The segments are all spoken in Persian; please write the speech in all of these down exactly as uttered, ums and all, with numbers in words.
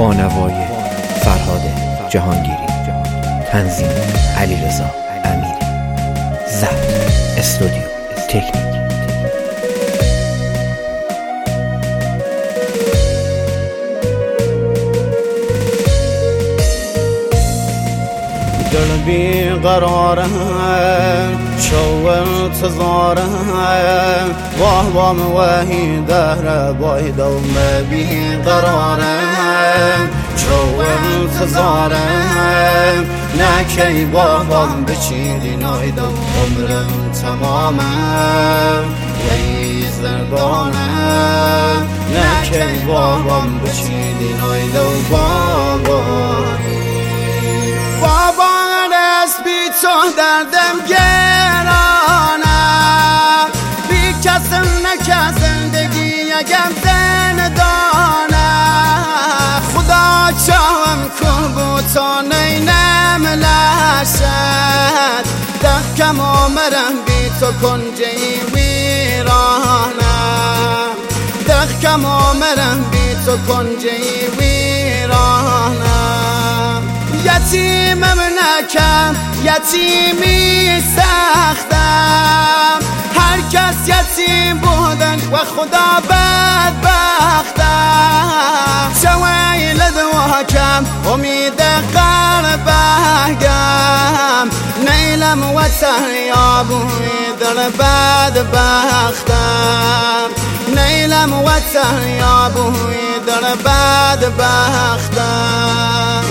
نوای فرهاد جهانگیری، تنظیم علیرضا امیری، ضبط استودیو تکنیک. دل بی قراره شو انتظاره واه وام وهی دهره بای دوم بی قراره شو انتظاره نکی واه وام بچیدی نایدو عمرم تمامه یهی زردانه نکی واه وام بچیدی نایدو بابایی بابا بی تو دردم گرانه بی کسم نکه زندگی یکم زندانه خدا چاهم کن بوتا نینم لشد دخکم آمرم بی تو کنجی ویرانه دخکم آمرم بی تو کنجی ویرانه یتیمم نکم یتیمی سختم هر کس یتیم بودن و خدا بدبختم شویل دواکم امید قربگم نیلم و تریابوی در بدبختم نیلم و تریابوی در بدبختم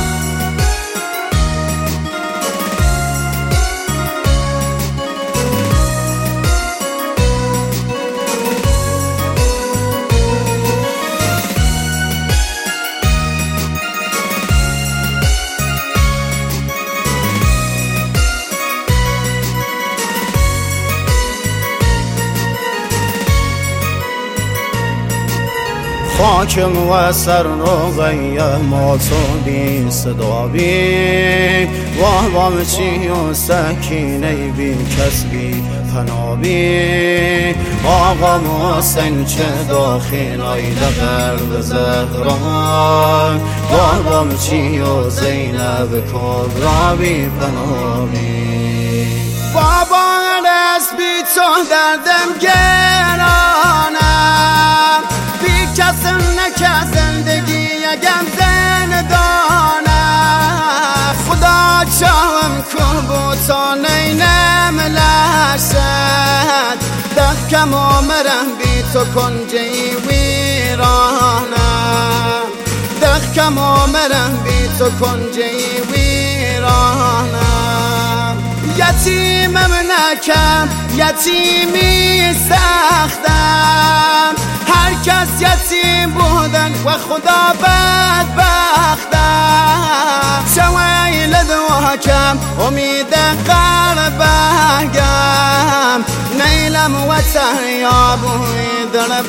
خاکم و سر روغی ما تو بی صدا بی واه وام چی و سکینه بی کس بی پنابی آقا محسن چه داخل آیده قرد زهران واه وام چی و زینب کبرا بی پنابی بابا دست بی تو دردم گرانم کسم نکه زندگی یکم زندانه خدا چاهم کن بوتا نینم لشد دخکم آمرم بی تو کنجی ویرانه دخکم آمرم بی تو کنجی ویرانه یتیمم نکم یتیمی سختم هر کس یتیم بودن و خدا بدبختم شویل دواکم امید قربگم نیلم و تریابوی در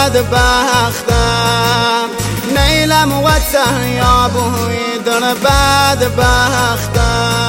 بدبختم نیلم و تریابوی در بدبختم